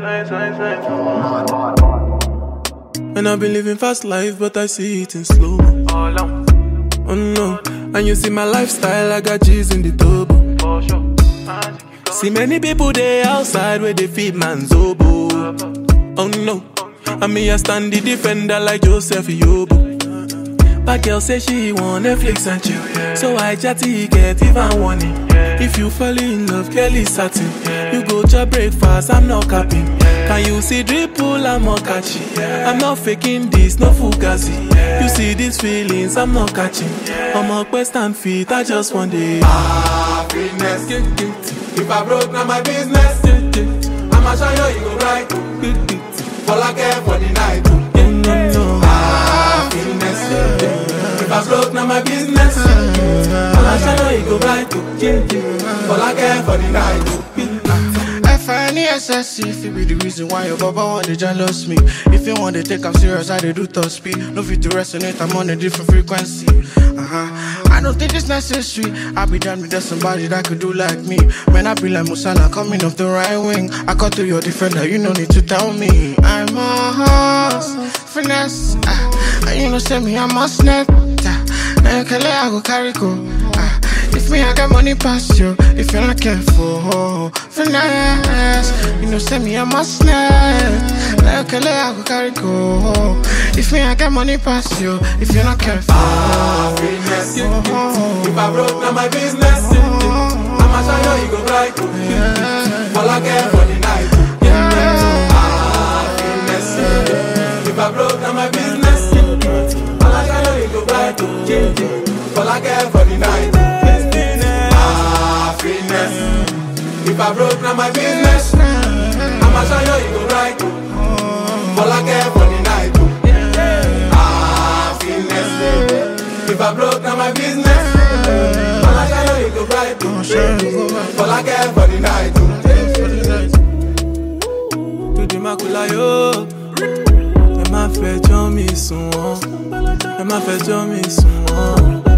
And I've been living fast life, but I see it in slow. Oh no, and you see my lifestyle, I got G's in the turbo. See many people there outside where they feed man's oboe. Oh no, and me I stand the defender like Joseph Yobo. But girl say she want Netflix and chill, so I chatty get even warning. If you fall in love, Kelly satin. You go to breakfast, I'm not capping. Can you see dripple, I'm not catching. I'm not faking this, no fugazi. You see these feelings, I'm not catching. I'm a quest and feet, I just want it. Happiness. If I broke, now my business. I'ma show you go right. All I care for the night. Happiness. If I broke, now my business. I'ma show you go right. All I care for the night. FNESSC, if it be the reason why your baba want to jealous me. If you want to take I'm serious, I do top speed. No fit to resonate, I'm on a different frequency. I don't think it's necessary. I be done with that somebody that could do like me. Man, I be like Musala coming off the right wing. I got to your defender, you no need to tell me. I'm a horse, finesse. And you know, send me, I'm a snap. I go carry go. If me, I got money past you. If you're not careful, finesse. You know, send me, I'm a snap. I go carry go. If me, I got money past you. If you're not careful, finesse. If I broke, now my business. I'ma show you go right. All I care for the night. Finesse. If I broke, now my business. All I show you go right. All I care for the night. If I broke, now my business. I'ma show you go right. All I care for the night. Happiness. If I broke, now my business. All I show you go right. All I care for the night. To the makula yo. Ẹ má fẹjọ́ mi sùn wọ́n. Ẹ má fẹjọ́ mi sùn wọ́n.